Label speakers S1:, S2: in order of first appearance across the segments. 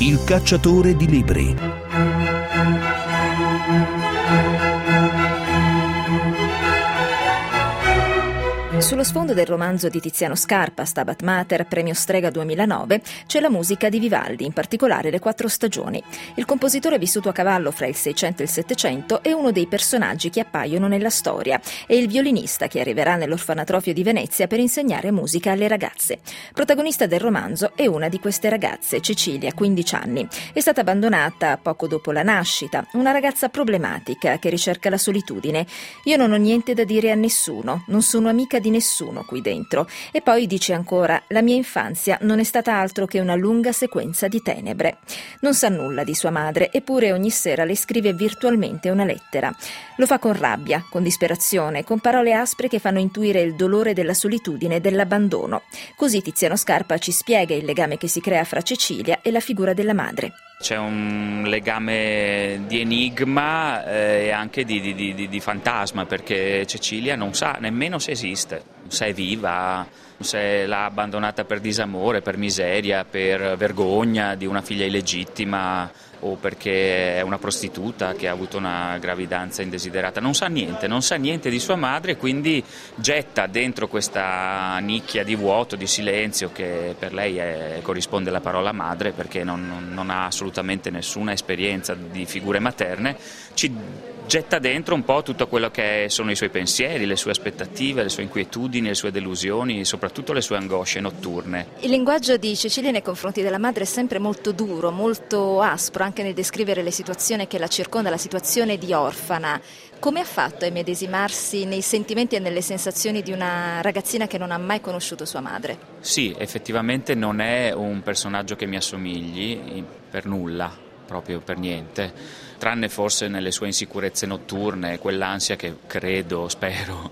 S1: Il cacciatore di libri.
S2: Sullo sfondo del romanzo di Tiziano Scarpa, Stabat Mater, premio Strega 2009, c'è la musica di Vivaldi, in particolare Le Quattro Stagioni. Il compositore, vissuto a cavallo fra il 600 e il 700, è uno dei personaggi che appaiono nella storia e il violinista che arriverà nell'orfanatrofio di Venezia per insegnare musica alle ragazze. Protagonista del romanzo è una di queste ragazze, Cecilia, 15 anni. È stata abbandonata poco dopo la nascita, una ragazza problematica che ricerca la solitudine. Io non ho niente da dire a nessuno, non sono amica di nessuno qui dentro. E poi dice ancora: la mia infanzia non è stata altro che una lunga sequenza di tenebre. Non sa nulla di sua madre, eppure ogni sera le scrive virtualmente una lettera. Lo fa con rabbia, con disperazione, con parole aspre che fanno intuire il dolore della solitudine e dell'abbandono. Così Tiziano Scarpa ci spiega il legame che si crea fra Cecilia e la figura della madre.
S3: C'è un legame di enigma e anche di fantasma, perché Cecilia non sa nemmeno se esiste, se è viva, se l'ha abbandonata per disamore, per miseria, per vergogna di una figlia illegittima o perché è una prostituta che ha avuto una gravidanza indesiderata. Non sa niente di sua madre, quindi getta dentro questa nicchia di vuoto, di silenzio, che per lei corrisponde alla parola madre, perché non ha assolutamente nessuna esperienza di figure materne. Ci getta dentro un po' tutto quello che sono i suoi pensieri, le sue aspettative, le sue inquietudini, le sue delusioni, soprattutto le sue angosce notturne.
S2: Il linguaggio di Cecilia nei confronti della madre è sempre molto duro, molto aspro, anche nel descrivere le situazioni che la circonda, la situazione di orfana. Come ha fatto a immedesimarsi nei sentimenti e nelle sensazioni di una ragazzina che non ha mai conosciuto sua madre?
S3: Sì, effettivamente non è un personaggio che mi assomigli per nulla, proprio per niente, tranne forse nelle sue insicurezze notturne, quell'ansia che spero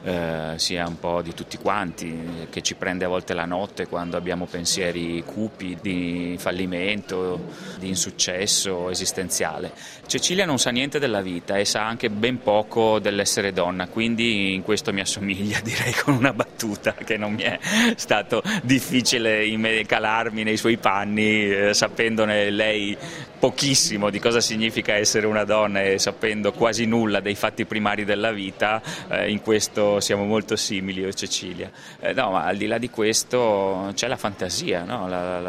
S3: sia un po' di tutti quanti, che ci prende a volte la notte quando abbiamo pensieri cupi di fallimento, di insuccesso esistenziale. Cecilia non sa niente della vita e sa anche ben poco dell'essere donna, quindi in questo mi assomiglia, direi, con una battuta, che non mi è stato difficile calarmi nei suoi panni, sapendone lei pochissimo di cosa significa essere una donna e sapendo quasi nulla dei fatti primari della vita. In questo siamo molto simili io e Cecilia. No, ma al di là di questo c'è la fantasia, no?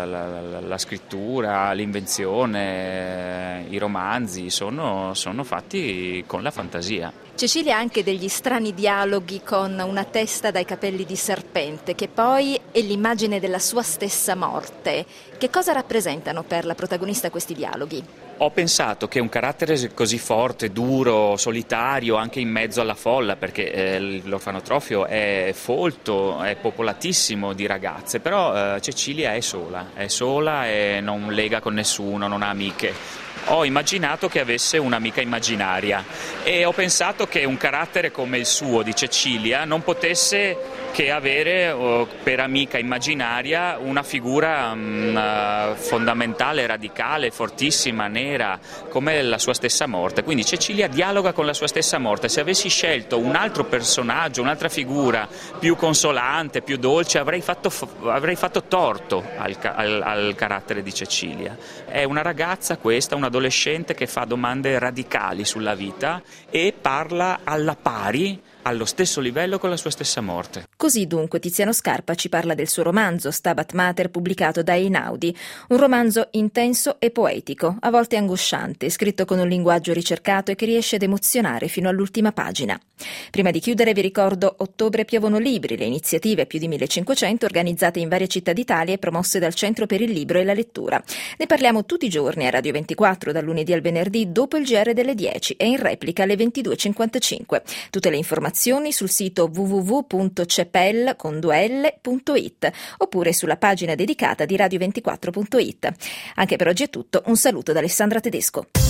S3: La scrittura, l'invenzione, i romanzi sono fatti con la fantasia.
S2: Cecilia ha anche degli strani dialoghi con una testa dai capelli di serpente, che poi è l'immagine della sua stessa morte. Che cosa rappresentano per la protagonista questi dialoghi?
S3: Ho pensato che un carattere così forte, duro, solitario, anche in mezzo alla folla, perché l'orfanotrofio è folto, è popolatissimo di ragazze, però Cecilia è sola e non lega con nessuno, non ha amiche. Ho immaginato che avesse un'amica immaginaria e ho pensato che un carattere come il suo, di Cecilia, non potesse che avere per amica immaginaria una figura fondamentale, radicale, fortissima, nera, come la sua stessa morte. Quindi Cecilia dialoga con la sua stessa morte. Se avessi scelto un altro personaggio, un'altra figura più consolante, più dolce, avrei fatto torto al carattere di Cecilia. È una ragazza questa, un adolescente che fa domande radicali sulla vita e parla alla pari, allo stesso livello, con la sua stessa morte.
S2: Così dunque Tiziano Scarpa ci parla del suo romanzo Stabat Mater, pubblicato da Einaudi, un romanzo intenso e poetico, a volte angosciante, scritto con un linguaggio ricercato e che riesce ad emozionare fino all'ultima pagina. Prima di chiudere vi ricordo Ottobre piovono libri, le iniziative, più di 1500 organizzate in varie città d'Italia e promosse dal Centro per il Libro e la Lettura. Ne parliamo tutti i giorni a Radio 24, dal lunedì al venerdì, dopo il GR delle 10 e in replica alle 22.55. Tutte le informazioni sul sito www.cepel.it oppure sulla pagina dedicata di radio24.it. Anche per oggi è tutto, un saluto da Alessandra Tedesco.